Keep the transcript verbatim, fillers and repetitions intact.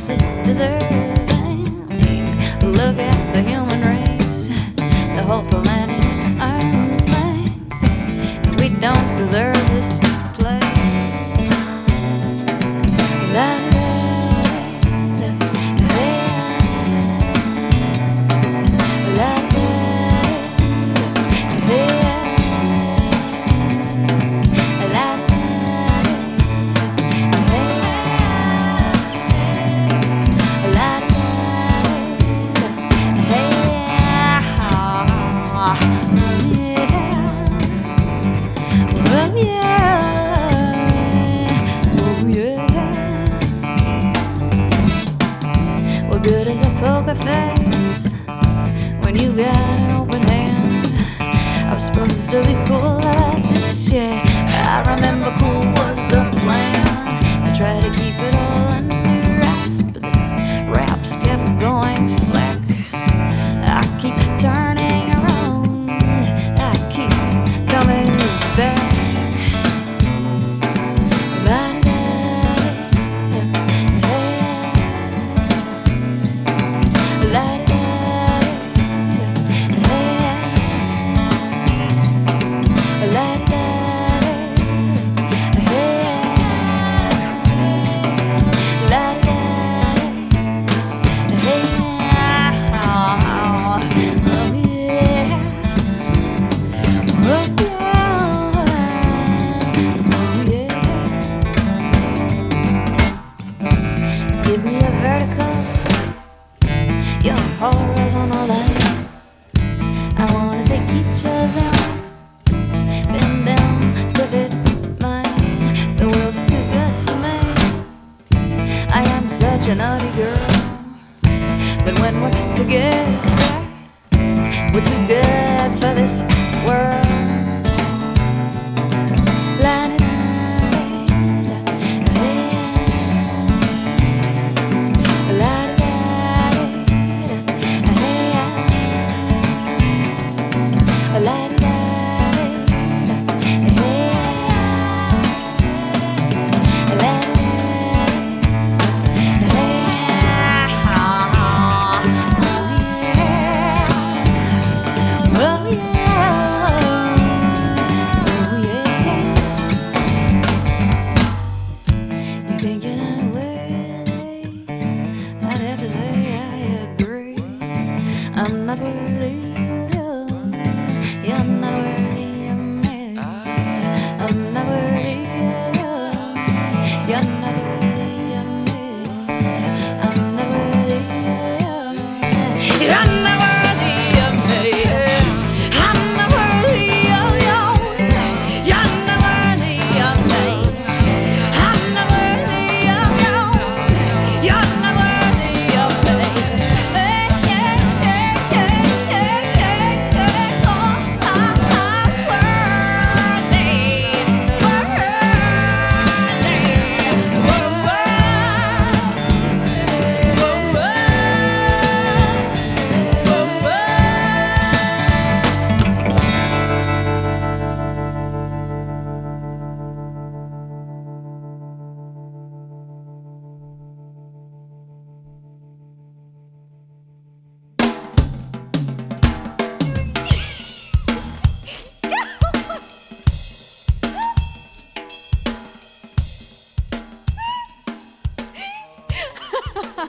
else is deserving. Look at the human race, the whole planet at arm's length. We don't deserve this place. Good as a poker face when you got an open hand. I'm supposed to be cool like this, yeah. I remember cool was the plan. I tried to keep it all under wraps, but the raps kept going slack. I keep turning around, I keep coming back. Give me a vertical, your horizontal line. I wanna take each of them, bend them to fit mine. The world's too good for me. I am such a naughty girl, but when we're together, we're too good for this world. Thinking I'm worthy, I'd have to say I agree. I'm not worthy.